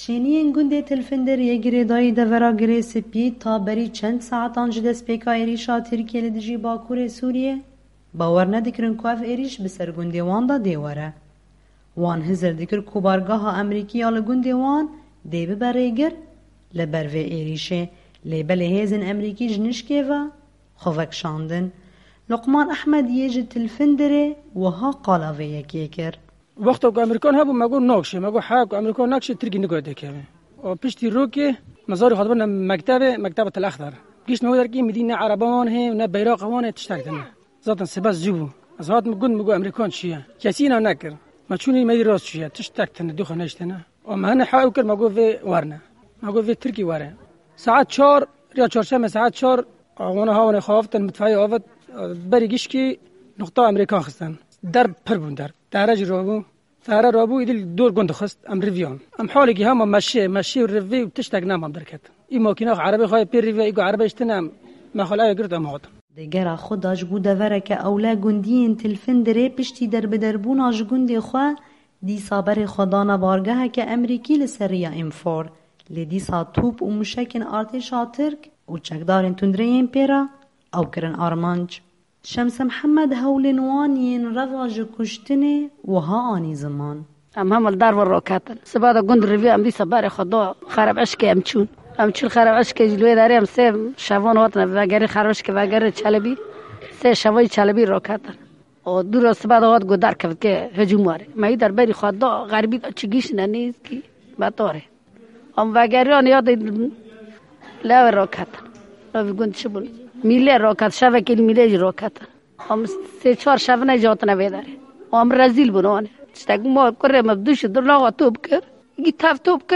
شینین گنده تلفندر یگری دایی دورا گری سپید تا بری چند ساعتان جدس پیکا ایریشا ترکیه لدجی باکور سوریه باور ندکرن که اف ایریش بسر گنده وان دا دیواره. وان هزر دکر کوبارگاه امریکی آل گنده وان دی ببریگر لبروه ایریشه لیبل هیزن امریکی جنشکه و خوفک شاندن. لقمان احمد یه تلفندره وها قالاوه یکی کر. وقتا که امریکان هبو مگو ناکشه مگو حق امریکان ناکشه ترکی نگاه دکمه و پشتی رو که مزار خاطبنا مکتب الاخضر گیش مگو در کی مدینه عربان هی و نه بیراق وان تشتاکتن ذاتن سباس جبو از هات مگو امریکان چیه کسی نه نکر ما چونی مدی راست چیه تشتاکتن دو خناشتنا و ما هن حاول کر مگو في ورنا مگو في ترکی واره ساعت 4 یا 4 ساعت 4 وانا هاون خافتن مدفعی آفت بری گیش کی نقطه امریکان خستن در پر بوندر درج رابو ثاره رابو ایدل دور گند خست ام ریویان ام حالی که هم ماشی و ریوی و تشتاق نام هم درکت این ماکینه عربی خواهی پیر ریوی ایگو عربی اشتنام ما خلای گرد ام هات دیگر خودش بوده وره که اولا گندین تلفن دره پشتی در بدربون آج گندی خواه دی صابر خدانا بارگاه که امریکی لسریا امفور لدی سا توپ و مشکن ارتشا ترک و چکدارن تندرین پیرا او کرن آرمانج. شمس محمد هولنوانین رواج کشتنه و ها آنی زمان هم الدار والروكاتن سبادا قند ريفي ام دي صباري خدا خرب اشكي امچون خرب اشكي جلوه داري ام سه شوان هاتن وگری خرب اشكي وگری چلبی سه شوای چلبی روكاتن و دور سبادا هات گدار کرد که هجوم واره مایی در بری خدا غربی چگیش ننیز کی بطاره ام وگری آن یاد لاو روكاتن لاو گند شبون میله روكات شوه کل میله روكاتن ام سه 4 شوه نجات نویداره ام رزیل بنوانه تشتاق ما كره مبدوش درنا توبكر جيتها توبكر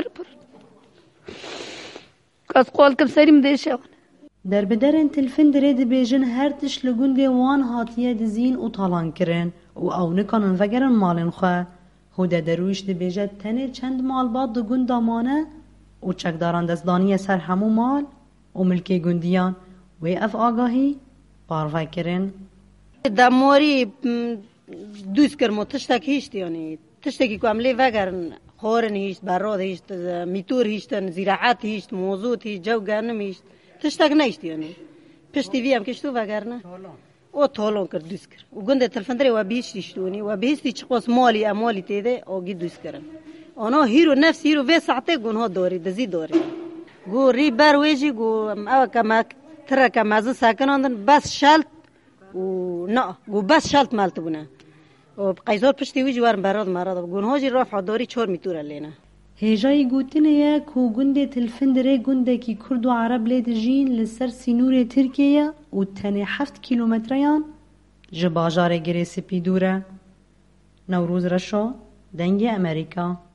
كاس قولكم سريم ديشون در بدرن تلفن دريد بيجن هر تش لگونده وان هاتيه دزين و طالان کرن و او نکانن وگرن مالن خواه هوده درویش ده بیجد تنه چند مال باد دو گند دامانه و چکداران دزدانی سر همو مال و ملکی گندیان و اف آگاهی باروا کرن دموری دوست کرد تشتک هیچ یعنی تشتکی که عملی وگرن خورن هیچ براد هیچ میتور هیچ زراعت هیچ موضوع هیچ جو گرنم هیچ تشتک نیست یعنی پشتی ویم کشتو وگرنه او طالون کرد دوست کرد و گنده تلفندری و بیش دیشتونی و بیستی چقاس مالی تیده آگی دوست کردن آنها هیرو نفس هیرو و ساعته گنها داری دزی داری گو ری بر ویجی گو او کما ترک مازن ساکناندن بس شلت و نه گو بس شلت مالت بونه و قیصر پشتی ویج وارم براد مراد گونهاجی رفع داری 4 میتور لینا هجای گوتنه یا کو گنده تلفندره گنده کی کرد و عرب لید جین لسر سینور ترکیه و تنه 7 کیلومتریان جباجار گری سپیدوره. نوروز رشا دنگ امریکا.